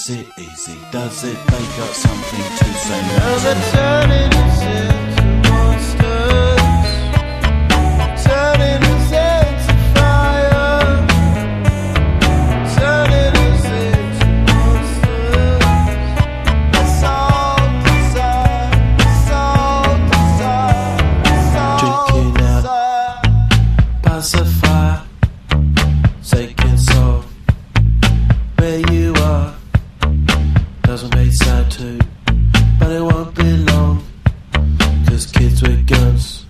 does it, easy does it, they got something to say. Now they're turning us into monsters, turning us into fire, turning us into monsters. That's all desire, that's all desire, that's all Drinking out, desire. pacify, taking soul. Where you are doesn't make sad too, but it won't be long. Cause kids with guns,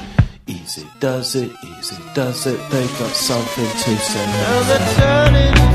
easy does it, they got something to say. Now they're turning